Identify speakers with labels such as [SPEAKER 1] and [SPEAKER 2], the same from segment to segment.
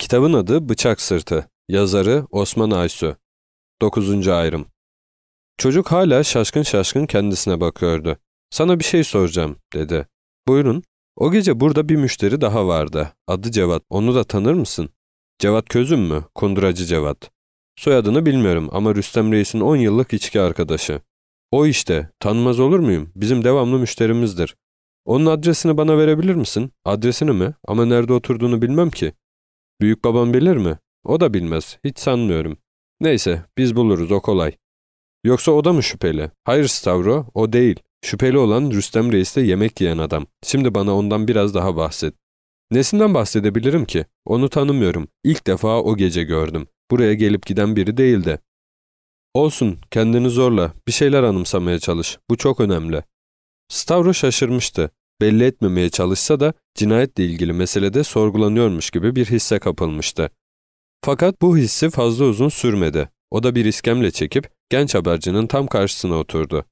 [SPEAKER 1] Kitabın adı Bıçak Sırtı. Yazarı Osman Aysu. 9. ayrım. Çocuk hala şaşkın şaşkın kendisine bakıyordu. "Sana bir şey soracağım," dedi. "Buyurun." "O gece burada bir müşteri daha vardı. Adı Cevat. Onu da tanır mısın?" "Cevat Közüm mü? Kunduracı Cevat." "Soyadını bilmiyorum ama Rüstem Reis'in 10 yıllık içki arkadaşı." "O işte. Tanımaz olur muyum? Bizim devamlı müşterimizdir." "Onun adresini bana verebilir misin?" "Adresini mi? Ama nerede oturduğunu bilmem ki." "Büyük babam bilir mi?" "O da bilmez. Hiç sanmıyorum." "Neyse, biz buluruz, o kolay." "Yoksa o da mı şüpheli?" "Hayır Stavro, o değil. Şüpheli olan Rüstem Reis'le yemek yiyen adam. Şimdi bana ondan biraz daha bahset." "Nesinden bahsedebilirim ki? Onu tanımıyorum. İlk defa o gece gördüm. Buraya gelip giden biri değildi." "Olsun, kendini zorla. Bir şeyler anımsamaya çalış. Bu çok önemli." Stavro şaşırmıştı. Belli etmemeye çalışsa da cinayetle ilgili meselede sorgulanıyormuş gibi bir hisse kapılmıştı. Fakat bu hissi fazla uzun sürmedi. O da bir iskemle çekip genç habercinin tam karşısına oturdu.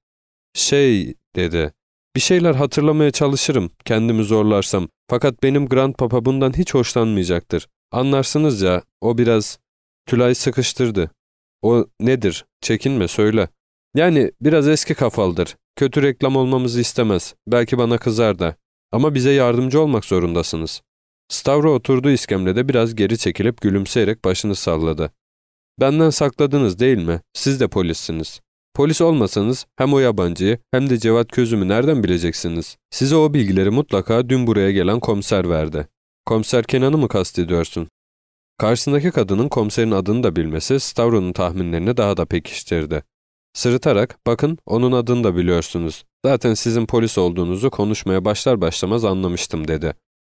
[SPEAKER 1] Dedi. "Bir şeyler hatırlamaya çalışırım, kendimi zorlarsam. Fakat benim Grandpapa bundan hiç hoşlanmayacaktır. Anlarsınız ya, o biraz..." Tülay sıkıştırdı. "O nedir? Çekinme, söyle." "Yani biraz eski kafalıdır. Kötü reklam olmamızı istemez. Belki bana kızar da. Ama bize yardımcı olmak zorundasınız." Stavro oturduğu iskemlede biraz geri çekilip gülümseyerek başını salladı. "Benden sakladınız değil mi? Siz de polissiniz. Polis olmasanız hem o yabancıyı hem de Cevat Közüm'ü nereden bileceksiniz? Size o bilgileri mutlaka dün buraya gelen komiser verdi." "Komiser Kenan'ı mı kastediyorsun?" Karşısındaki kadının komiserin adını da bilmesi Stavro'nun tahminlerini daha da pekiştirdi. Sırıtarak, "Bakın, onun adını da biliyorsunuz. Zaten sizin polis olduğunuzu konuşmaya başlar başlamaz anlamıştım," dedi.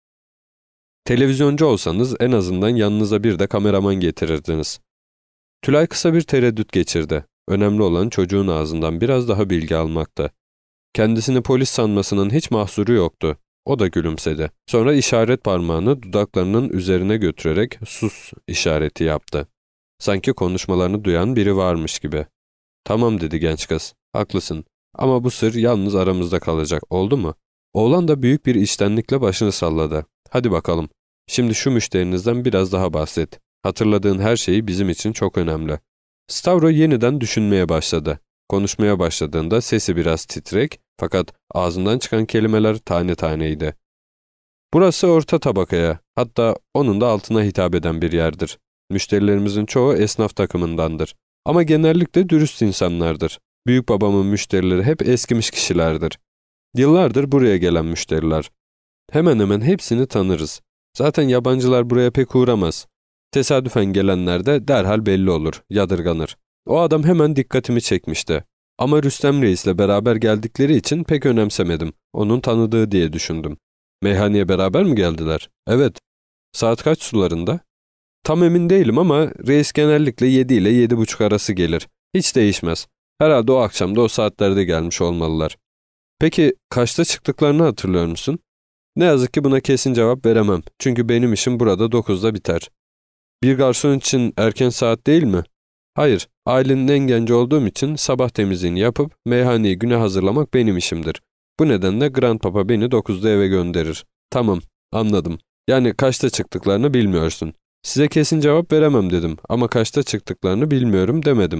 [SPEAKER 1] "Televizyoncu olsanız en azından yanınıza bir de kameraman getirirdiniz." Tülay kısa bir tereddüt geçirdi. Önemli olan çocuğun ağzından biraz daha bilgi almaktı. Kendisini polis sanmasının hiç mahsuru yoktu. O da gülümsedi. Sonra işaret parmağını dudaklarının üzerine götürerek sus işareti yaptı. Sanki konuşmalarını duyan biri varmış gibi. "Tamam," dedi genç kız. "Haklısın. Ama bu sır yalnız aramızda kalacak, oldu mu?" Oğlan da büyük bir içtenlikle başını salladı. "Hadi bakalım. Şimdi şu müşterinizden biraz daha bahset. Hatırladığın her şeyi bizim için çok önemli." Stavro yeniden düşünmeye başladı. Konuşmaya başladığında sesi biraz titrek fakat ağzından çıkan kelimeler tane taneydi. "Burası orta tabakaya, hatta onun da altına hitap eden bir yerdir. Müşterilerimizin çoğu esnaf takımındandır. Ama genellikle dürüst insanlardır. Büyük babamın müşterileri hep eskimiş kişilerdir. Yıllardır buraya gelen müşteriler. Hemen hemen hepsini tanırız. Zaten yabancılar buraya pek uğramaz. Tesadüfen gelenler de derhal belli olur, yadırganır. O adam hemen dikkatimi çekmişti. Ama Rüstem Reis'le beraber geldikleri için pek önemsemedim. Onun tanıdığı diye düşündüm." "Meyhaneye beraber mi geldiler?" "Evet." "Saat kaç sularında?" "Tam emin değilim ama reis genellikle 7 ile 7:30 arası gelir. Hiç değişmez. Herhalde o akşam da o saatlerde gelmiş olmalılar." "Peki kaçta çıktıklarını hatırlıyor musun?" "Ne yazık ki buna kesin cevap veremem. Çünkü benim işim burada 9'da biter." "Bir garson için erken saat değil mi?" "Hayır, ailenin en genci olduğum için sabah temizliğini yapıp meyhaneyi güne hazırlamak benim işimdir. Bu nedenle Grandpapa beni 9'da eve gönderir." "Tamam, anladım. Yani kaçta çıktıklarını bilmiyorsun." "Size kesin cevap veremem dedim ama kaçta çıktıklarını bilmiyorum demedim."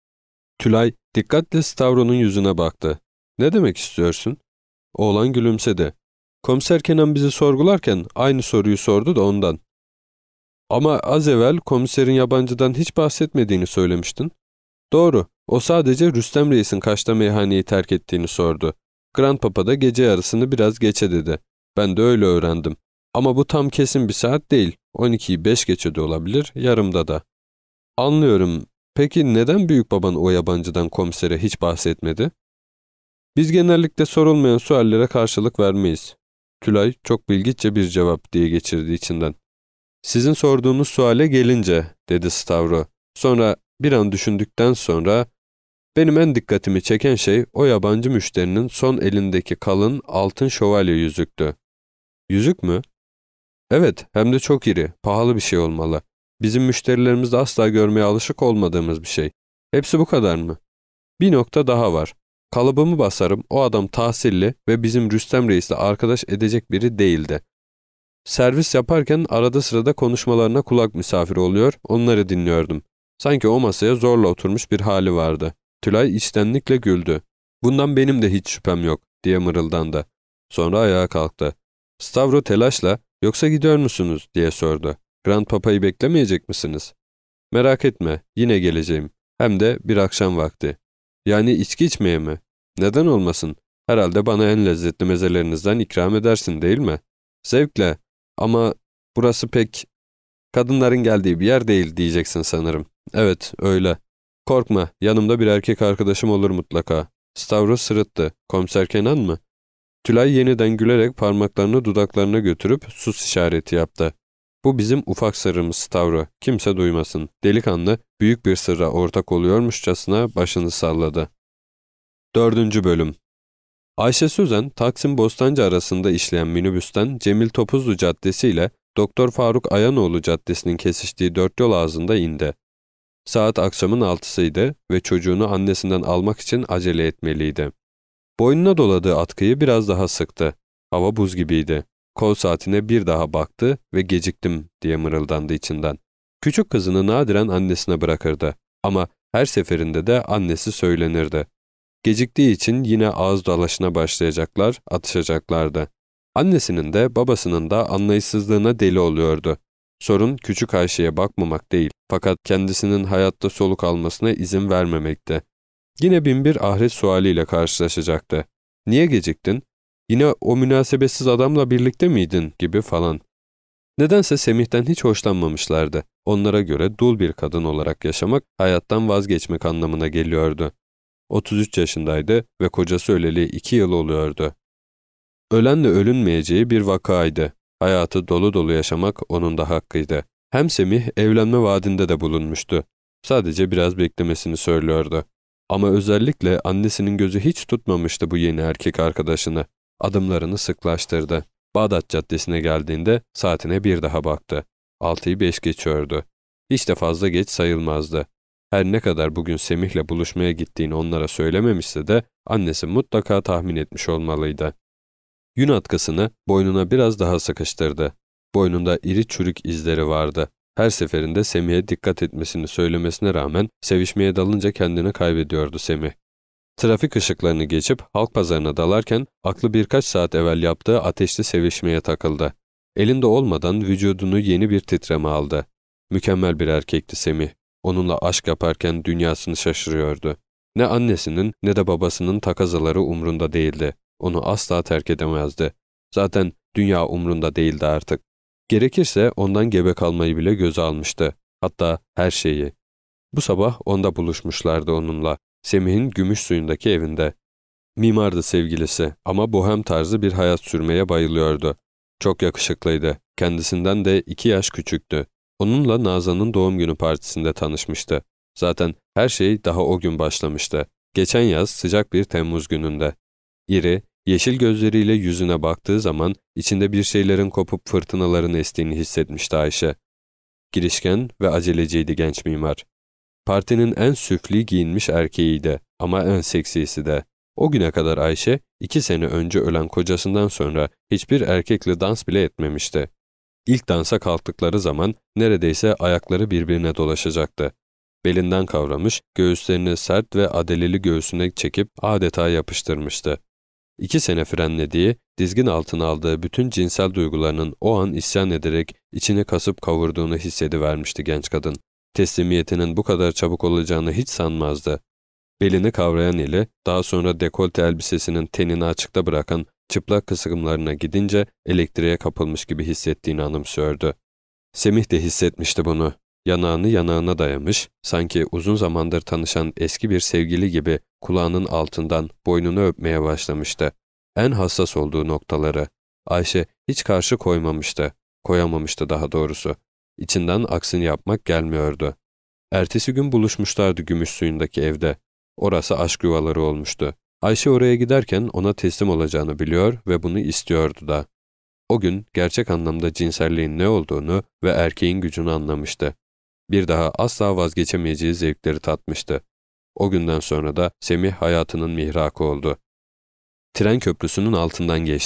[SPEAKER 1] Tülay dikkatle Stavro'nun yüzüne baktı. "Ne demek istiyorsun?" Oğlan gülümsedi. "Komiser Kenan bizi sorgularken aynı soruyu sordu da ondan." "Ama az evvel komiserin yabancıdan hiç bahsetmediğini söylemiştin." "Doğru. O sadece Rüstem Reis'in kaçta meyhaneyi terk ettiğini sordu. Grandpapa da gece yarısını biraz geçe dedi. Ben de öyle öğrendim. Ama bu tam kesin bir saat değil. 12'yi 5 geçe de olabilir, yarımda da." "Anlıyorum. Peki neden büyük baban o yabancıdan komisere hiç bahsetmedi?" "Biz genellikle sorulmayan suallere karşılık vermeyiz." Tülay çok bilgiçe bir cevap diye geçirdi içinden. "Sizin sorduğunuz suale gelince," dedi Stavro. Sonra bir an düşündükten sonra, "Benim en dikkatimi çeken şey o yabancı müşterinin son elindeki kalın altın şövalye yüzüktü." "Yüzük mü?" "Evet, hem de çok iri, pahalı bir şey olmalı. Bizim müşterilerimizde asla görmeye alışık olmadığımız bir şey. Hepsi bu kadar mı?" "Bir nokta daha var. Kalıbımı basarım, o adam tahsilli ve bizim Rüstem Reis'le arkadaş edecek biri değildi." Servis yaparken arada sırada konuşmalarına kulak misafiri oluyor, onları dinliyordum. Sanki o masaya zorla oturmuş bir hali vardı. Tülay içtenlikle güldü. "Bundan benim de hiç şüphem yok," diye mırıldandı. Sonra ayağa kalktı. Stavro telaşla, "Yoksa gidiyor musunuz?" diye sordu. "Grand Papa'yı beklemeyecek misiniz?" "Merak etme, yine geleceğim. Hem de bir akşam vakti." "Yani içki içmeye mi?" "Neden olmasın? Herhalde bana en lezzetli mezelerinizden ikram edersin, değil mi?" "Zevkle. Ama burası pek kadınların geldiği bir yer değil diyeceksin sanırım." "Evet, öyle." "Korkma, yanımda bir erkek arkadaşım olur mutlaka." Stavros sırıttı. "Komiser Kenan mı?" Tülay yeniden gülerek parmaklarını dudaklarına götürüp sus işareti yaptı. "Bu bizim ufak sırrımız Stavro, kimse duymasın." Delikanlı büyük bir sırra ortak oluyormuşçasına başını salladı. 4. Bölüm. Ayşe Sözen, Taksim-Bostancı arasında işleyen minibüsten Cemil Topuzlu Caddesi ile Doktor Faruk Ayanoğlu Caddesi'nin kesiştiği dört yol ağzında indi. Saat akşamın 6'sıydı ve çocuğunu annesinden almak için acele etmeliydi. Boynuna doladığı atkıyı biraz daha sıktı. Hava buz gibiydi. Kol saatine bir daha baktı ve "Geciktim," diye mırıldandı içinden. Küçük kızını nadiren annesine bırakırdı. Ama her seferinde de annesi söylenirdi. Geciktiği için yine ağız dalaşına başlayacaklar, atışacaklardı. Annesinin de babasının da anlayışsızlığına deli oluyordu. Sorun küçük Ayşe'ye bakmamak değil, fakat kendisinin hayatta soluk almasına izin vermemekti. Yine binbir ahiret sualiyle karşılaşacaktı. "Niye geciktin? Yine o münasebetsiz adamla birlikte miydin?" gibi falan. Nedense Semih'ten hiç hoşlanmamışlardı. Onlara göre dul bir kadın olarak yaşamak, hayattan vazgeçmek anlamına geliyordu. 33 yaşındaydı ve kocası öleli 2 yıl oluyordu. Ölenle ölünmeyeceği bir vakaydı. Hayatı dolu dolu yaşamak onun da hakkıydı. Hem Semih evlenme vaadinde de bulunmuştu. Sadece biraz beklemesini söylüyordu. Ama özellikle annesinin gözü hiç tutmamıştı bu yeni erkek arkadaşını. Adımlarını sıklaştırdı. Bağdat Caddesi'ne geldiğinde saatine bir daha baktı. 6'yı 5 geçiyordu. Hiç de fazla geç sayılmazdı. Her ne kadar bugün Semih'le buluşmaya gittiğini onlara söylememişse de annesi mutlaka tahmin etmiş olmalıydı. Yün atkısını boynuna biraz daha sıkıştırdı. Boynunda iri çürük izleri vardı. Her seferinde Semih'e dikkat etmesini söylemesine rağmen sevişmeye dalınca kendini kaybediyordu Semih. Trafik ışıklarını geçip halk pazarına dalarken aklı birkaç saat evvel yaptığı ateşli sevişmeye takıldı. Elinde olmadan vücudunu yeni bir titreme aldı. Mükemmel bir erkekti Semih. Onunla aşk yaparken dünyasını şaşırıyordu. Ne annesinin ne de babasının takazaları umrunda değildi. Onu asla terk edemezdi. Zaten dünya umrunda değildi artık. Gerekirse ondan gebe kalmayı bile göze almıştı. Hatta her şeyi. Bu sabah onda buluşmuşlardı onunla. Semih'in Gümüşsuyu'ndaki evinde. Mimardı sevgilisi ama bohem tarzı bir hayat sürmeye bayılıyordu. Çok yakışıklıydı. Kendisinden de 2 yaş küçüktü. Onunla Nazan'ın doğum günü partisinde tanışmıştı. Zaten her şey daha o gün başlamıştı. Geçen yaz sıcak bir Temmuz gününde. İri, yeşil gözleriyle yüzüne baktığı zaman içinde bir şeylerin kopup fırtınaların estiğini hissetmişti Ayşe. Girişken ve aceleciydi genç mimar. Partinin en süfli giyinmiş erkeğiydi ama en seksisi de. O güne kadar Ayşe, 2 sene önce ölen kocasından sonra hiçbir erkekle dans bile etmemişti. İlk dansa kalktıkları zaman neredeyse ayakları birbirine dolaşacaktı. Belinden kavramış, göğüslerini sert ve adeleli göğsüne çekip adeta yapıştırmıştı. 2 sene frenlediği, dizgin altına aldığı bütün cinsel duygularının o an isyan ederek içini kasıp kavurduğunu hissedivermişti genç kadın. Teslimiyetinin bu kadar çabuk olacağını hiç sanmazdı. Belini kavrayan ile daha sonra dekolte elbisesinin tenini açıkta bırakan çıplak kısımlarına gidince elektriğe kapılmış gibi hissettiğini anımsıyordu. Semih de hissetmişti bunu. Yanağını yanağına dayamış, sanki uzun zamandır tanışan eski bir sevgili gibi kulağının altından boynunu öpmeye başlamıştı. En hassas olduğu noktaları. Ayşe hiç karşı koymamıştı. Koyamamıştı daha doğrusu. İçinden aksini yapmak gelmiyordu. Ertesi gün buluşmuşlardı Gümüşsuyu'ndaki evde. Orası aşk yuvaları olmuştu. Ayşe oraya giderken ona teslim olacağını biliyor ve bunu istiyordu da. O gün gerçek anlamda cinselliğin ne olduğunu ve erkeğin gücünü anlamıştı. Bir daha asla vazgeçemeyeceği zevkleri tatmıştı. O günden sonra da Semih hayatının mihrakı oldu. Tren köprüsünün altından geçti.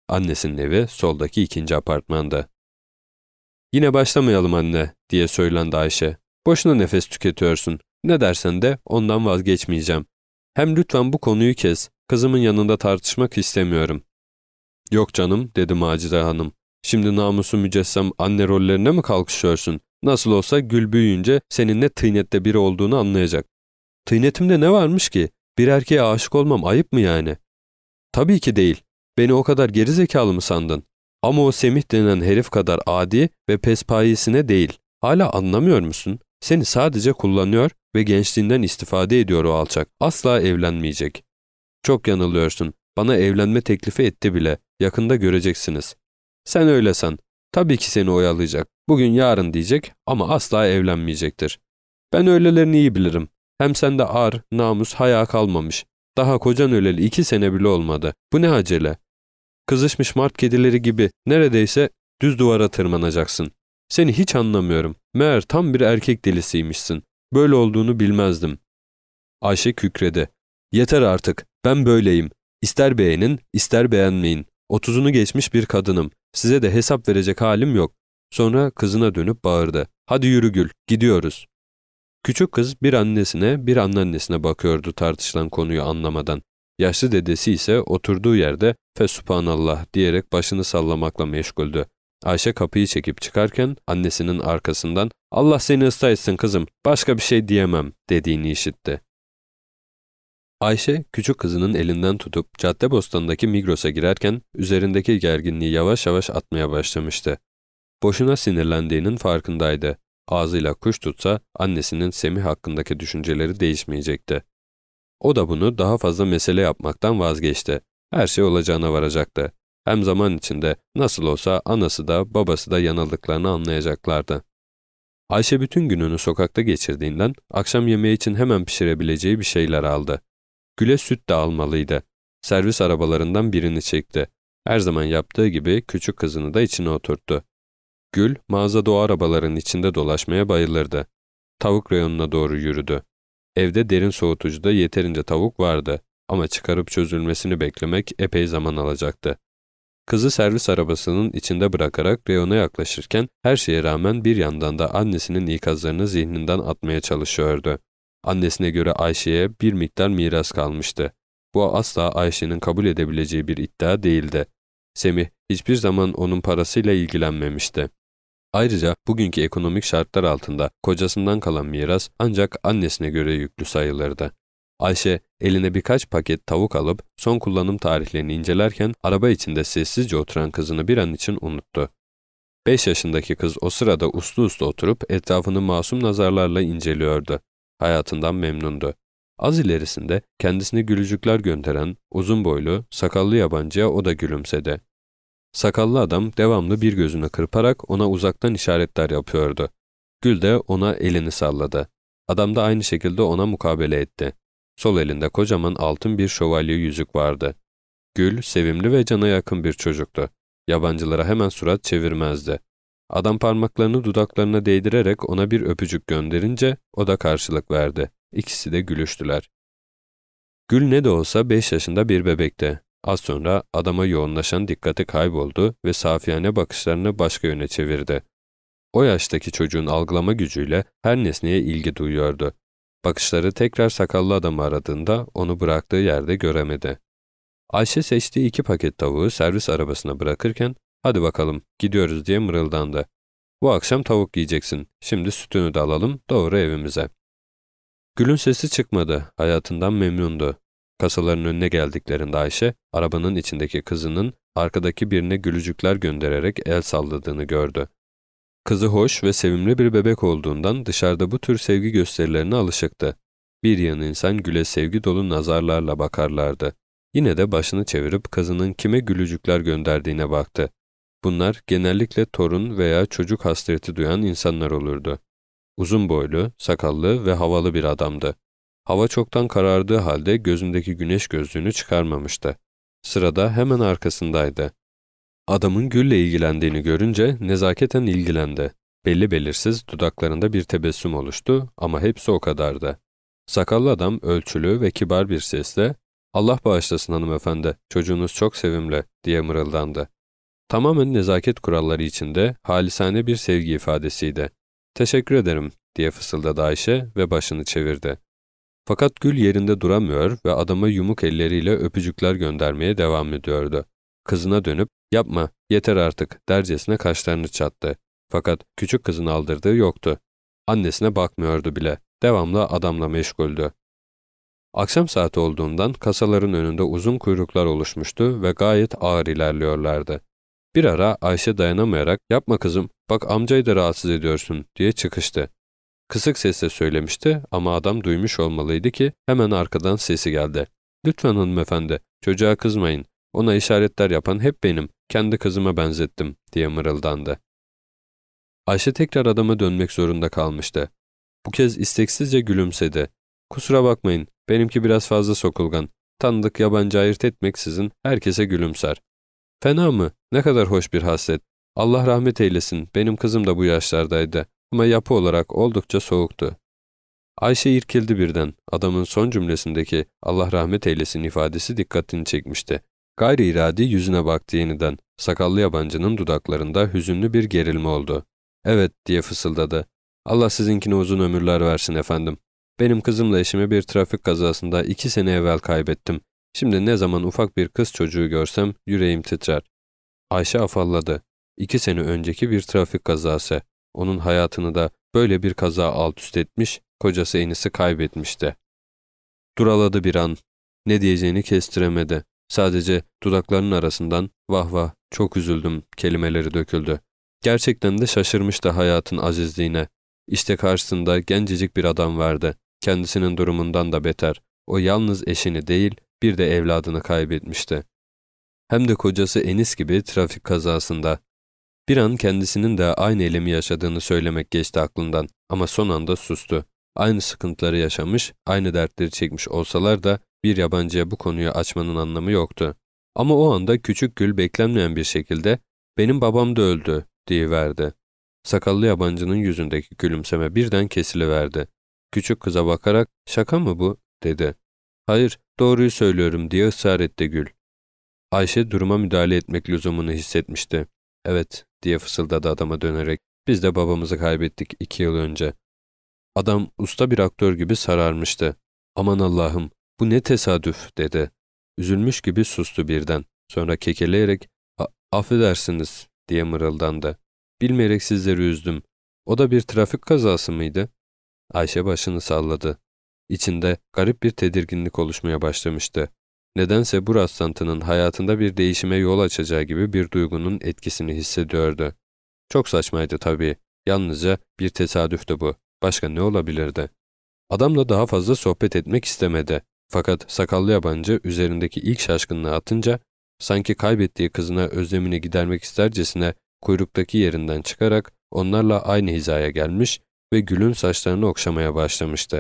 [SPEAKER 1] Annesinin evi soldaki ikinci apartmanda. "Yine başlamayalım anne," diye söylendi Ayşe. "Boşuna nefes tüketiyorsun. Ne dersen de ondan vazgeçmeyeceğim. Hem lütfen bu konuyu kes. Kızımın yanında tartışmak istemiyorum." "Yok canım," dedi Macide Hanım. "Şimdi namusu mücessem anne rollerine mi kalkışıyorsun? Nasıl olsa Gül büyüyünce senin ne tıynette biri olduğunu anlayacak." "Tıynetimde ne varmış ki? Bir erkeğe aşık olmam ayıp mı yani?" "Tabii ki değil. Beni o kadar geri zekalı mı sandın? Ama o Semih denen herif kadar adi ve pespayisine değil. Hala anlamıyor musun? Seni sadece kullanıyor ve gençliğinden istifade ediyor o alçak. Asla evlenmeyecek." "Çok yanılıyorsun. Bana evlenme teklifi etti bile. Yakında göreceksiniz." "Sen öyle san. Tabii ki seni oyalayacak. Bugün yarın diyecek ama asla evlenmeyecektir. Ben öylelerini iyi bilirim. Hem sende ar, namus, haya kalmamış. Daha kocan öleli 2 sene bile olmadı. Bu ne acele? Kızışmış mart kedileri gibi neredeyse düz duvara tırmanacaksın. Seni hiç anlamıyorum. Meğer tam bir erkek delisiymişsin. Böyle olduğunu bilmezdim." Ayşe kükredi. "Yeter artık. Ben böyleyim. İster beğenin, ister beğenmeyin. 30'unu geçmiş bir kadınım. Size de hesap verecek halim yok." Sonra kızına dönüp bağırdı. "Hadi yürü Gül, gidiyoruz." Küçük kız bir annesine bir anneannesine bakıyordu tartışılan konuyu anlamadan. Yaşlı dedesi ise oturduğu yerde "Fesubhanallah" diyerek başını sallamakla meşguldü. Ayşe kapıyı çekip çıkarken annesinin arkasından "Allah seni ıslah etsin kızım, başka bir şey diyemem" dediğini işitti. Ayşe, küçük kızının elinden tutup Caddebostan'daki Migros'a girerken üzerindeki gerginliği yavaş yavaş atmaya başlamıştı. Boşuna sinirlendiğinin farkındaydı. Ağzıyla kuş tutsa annesinin Semih hakkındaki düşünceleri değişmeyecekti. O da bunu daha fazla mesele yapmaktan vazgeçti. Her şey olacağına varacaktı. Hem zaman içinde nasıl olsa anası da babası da yanıldıklarını anlayacaklardı. Ayşe bütün gününü sokakta geçirdiğinden akşam yemeği için hemen pişirebileceği bir şeyler aldı. Gül'e süt de almalıydı. Servis arabalarından birini çekti. Her zaman yaptığı gibi küçük kızını da içine oturttu. Gül, mağazada o arabaların içinde dolaşmaya bayılırdı. Tavuk reyonuna doğru yürüdü. Evde derin soğutucuda yeterince tavuk vardı ama çıkarıp çözülmesini beklemek epey zaman alacaktı. Kızı servis arabasının içinde bırakarak reyona yaklaşırken her şeye rağmen bir yandan da annesinin ikazlarını zihninden atmaya çalışıyordu. Annesine göre Ayşe'ye bir miktar miras kalmıştı. Bu asla Ayşe'nin kabul edebileceği bir iddia değildi. Semih hiçbir zaman onun parasıyla ilgilenmemişti. Ayrıca bugünkü ekonomik şartlar altında kocasından kalan miras ancak annesine göre yüklü sayılırdı. Ayşe eline birkaç paket tavuk alıp son kullanım tarihlerini incelerken araba içinde sessizce oturan kızını bir an için unuttu. 5 yaşındaki kız o sırada uslu uslu oturup etrafını masum nazarlarla inceliyordu. Hayatından memnundu. Az ilerisinde kendisine gülücükler gönderen uzun boylu, sakallı yabancıya o da gülümsedi. Sakallı adam devamlı bir gözünü kırparak ona uzaktan işaretler yapıyordu. Gül de ona elini salladı. Adam da aynı şekilde ona mukabele etti. Sol elinde kocaman altın bir şövalye yüzük vardı. Gül, sevimli ve cana yakın bir çocuktu. Yabancılara hemen surat çevirmezdi. Adam parmaklarını dudaklarına değdirerek ona bir öpücük gönderince o da karşılık verdi. İkisi de gülüştüler. Gül ne de olsa 5 yaşında bir bebekti. Az sonra adama yoğunlaşan dikkati kayboldu ve safiyane bakışlarını başka yöne çevirdi. O yaştaki çocuğun algılama gücüyle her nesneye ilgi duyuyordu. Bakışları tekrar sakallı adamı aradığında onu bıraktığı yerde göremedi. Ayşe seçtiği 2 paket tavuğu servis arabasına bırakırken "Hadi bakalım, gidiyoruz" diye mırıldandı. "Bu akşam tavuk yiyeceksin. Şimdi sütünü de alalım, doğru evimize." Gül'ün sesi çıkmadı. Hayatından memnundu. Kasaların önüne geldiklerinde Ayşe, arabanın içindeki kızının arkadaki birine gülücükler göndererek el salladığını gördü. Kızı hoş ve sevimli bir bebek olduğundan dışarıda bu tür sevgi gösterilerine alışıktı. Bir yığın insan Gül'e sevgi dolu nazarlarla bakarlardı. Yine de başını çevirip kızının kime gülücükler gönderdiğine baktı. Bunlar genellikle torun veya çocuk hasreti duyan insanlar olurdu. Uzun boylu, sakallı ve havalı bir adamdı. Hava çoktan karardığı halde gözündeki güneş gözlüğünü çıkarmamıştı. Sırada hemen arkasındaydı. Adamın Gül'le ilgilendiğini görünce nezaketen ilgilendi. Belli belirsiz dudaklarında bir tebessüm oluştu ama hepsi o kadardı. Sakallı adam ölçülü ve kibar bir sesle Allah bağışlasın hanımefendi, çocuğunuz çok sevimli diye mırıldandı. Tamamen nezaket kuralları içinde halisane bir sevgi ifadesiydi. Teşekkür ederim diye fısıldadı Ayşe ve başını çevirdi. Fakat Gül yerinde duramıyor ve adama yumuk elleriyle öpücükler göndermeye devam ediyordu. Kızına dönüp yapma yeter artık dercesine kaşlarını çattı. Fakat küçük kızın aldırdığı yoktu. Annesine bakmıyordu bile. Devamlı adamla meşguldü. Akşam saati olduğundan kasaların önünde uzun kuyruklar oluşmuştu ve gayet ağır ilerliyorlardı. Bir ara Ayşe dayanamayarak yapma kızım bak amcayı da rahatsız ediyorsun diye çıkıştı. Kısık sesle söylemişti ama adam duymuş olmalıydı ki hemen arkadan sesi geldi. Lütfen hanımefendi, çocuğa kızmayın. Ona işaretler yapan hep benim. Kendi kızıma benzettim diye mırıldandı. Ayşe tekrar adama dönmek zorunda kalmıştı. Bu kez isteksizce gülümsedi. Kusura bakmayın, benimki biraz fazla sokulgan. Tanıdık yabancı ayırt etmeksizin herkese gülümser. Fena mı? Ne kadar hoş bir haslet. Allah rahmet eylesin, benim kızım da bu yaşlardaydı. Ama yapı olarak oldukça soğuktu. Ayşe irkildi birden. Adamın son cümlesindeki Allah rahmet eylesin ifadesi dikkatini çekmişti. Gayri iradi yüzüne baktı yeniden. Sakallı yabancının dudaklarında hüzünlü bir gerilme oldu. Evet diye fısıldadı. Allah sizinkine uzun ömürler versin efendim. Benim kızımla eşimi bir trafik kazasında 2 sene evvel kaybettim. Şimdi ne zaman ufak bir kız çocuğu görsem yüreğim titrer. Ayşe afalladı. 2 sene önceki bir trafik kazası. Onun hayatını da böyle bir kaza alt üst etmiş, kocası Enis'i kaybetmişti. Duraladı bir an. Ne diyeceğini kestiremedi. Sadece dudaklarının arasından vah vah çok üzüldüm kelimeleri döküldü. Gerçekten de şaşırmıştı hayatın azizliğine. İşte karşısında gencecik bir adam vardı. Kendisinin durumundan da beter. O yalnız eşini değil, bir de evladını kaybetmişti. Hem de kocası Enis gibi trafik kazasında. Bir an kendisinin de aynı elemi yaşadığını söylemek geçti aklından ama son anda sustu. Aynı sıkıntıları yaşamış, aynı dertleri çekmiş olsalar da bir yabancıya bu konuyu açmanın anlamı yoktu. Ama o anda küçük Gül beklenmeyen bir şekilde "Benim babam da öldü" diyiverdi. Sakallı yabancının yüzündeki gülümseme birden kesiliverdi. Küçük kıza bakarak "Şaka mı bu?" dedi. "Hayır, doğruyu söylüyorum" diye ısrar etti Gül. Ayşe duruma müdahale etmek lüzumunu hissetmişti. "Evet" diye fısıldadı adama dönerek. "Biz de babamızı kaybettik 2 yıl önce." Adam usta bir aktör gibi sararmıştı. "Aman Allah'ım, bu ne tesadüf" dedi. Üzülmüş gibi sustu birden. Sonra kekeleyerek affedersiniz" diye mırıldandı. "Bilmeyerek sizleri üzdüm. O da bir trafik kazası mıydı?" Ayşe başını salladı. İçinde garip bir tedirginlik oluşmaya başlamıştı. Nedense bu rastlantının hayatında bir değişime yol açacağı gibi bir duygunun etkisini hissediyordu. Çok saçmaydı tabii. Yalnızca bir tesadüftü bu. Başka ne olabilirdi? Adamla daha fazla sohbet etmek istemedi. Fakat sakallı yabancı üzerindeki ilk şaşkınlığı atınca, sanki kaybettiği kızına özlemini gidermek istercesine kuyruktaki yerinden çıkarak onlarla aynı hizaya gelmiş ve Gül'ün saçlarını okşamaya başlamıştı.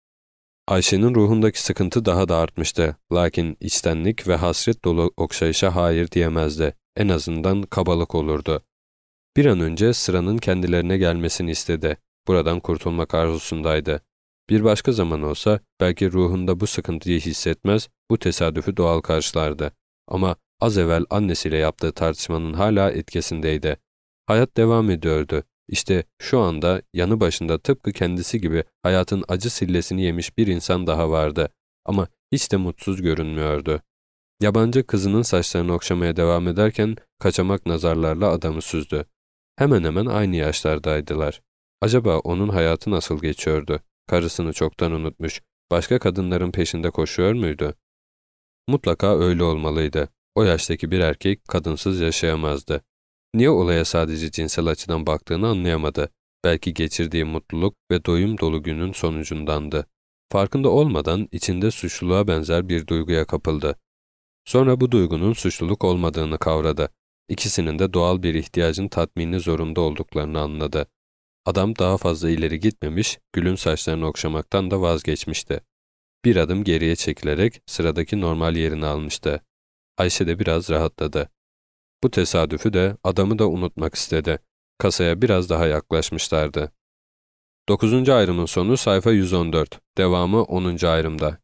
[SPEAKER 1] Ayşe'nin ruhundaki sıkıntı daha da artmıştı. Lakin içtenlik ve hasret dolu okşayışa hayır diyemezdi. En azından kabalık olurdu. Bir an önce sıranın kendilerine gelmesini istedi. Buradan kurtulmak arzusundaydı. Bir başka zaman olsa belki ruhunda bu sıkıntıyı hissetmez, bu tesadüfü doğal karşılardı. Ama az evvel annesiyle yaptığı tartışmanın hala etkisindeydi. Hayat devam ediyordu. İşte şu anda yanı başında tıpkı kendisi gibi hayatın acı sillesini yemiş bir insan daha vardı. Ama hiç de mutsuz görünmüyordu. Yabancı kızının saçlarını okşamaya devam ederken kaçamak nazarlarla adamı süzdü. Hemen hemen aynı yaşlardaydılar. Acaba onun hayatı nasıl geçiyordu? Karısını çoktan unutmuş, başka kadınların peşinde koşuyor muydu? Mutlaka öyle olmalıydı. O yaştaki bir erkek kadınsız yaşayamazdı. Niye olaya sadece cinsel açıdan baktığını anlayamadı. Belki geçirdiği mutluluk ve doyum dolu günün sonucundandı. Farkında olmadan içinde suçluluğa benzer bir duyguya kapıldı. Sonra bu duygunun suçluluk olmadığını kavradı. İkisinin de doğal bir ihtiyacın tatmini zorunda olduklarını anladı. Adam daha fazla ileri gitmemiş, Gül'ün saçlarını okşamaktan da vazgeçmişti. Bir adım geriye çekilerek sıradaki normal yerini almıştı. Ayşe de biraz rahatladı. Bu tesadüfü de adamı da unutmak istedi. Kasaya biraz daha yaklaşmışlardı. 9. ayrımın sonu sayfa 114, devamı 10. ayrımda.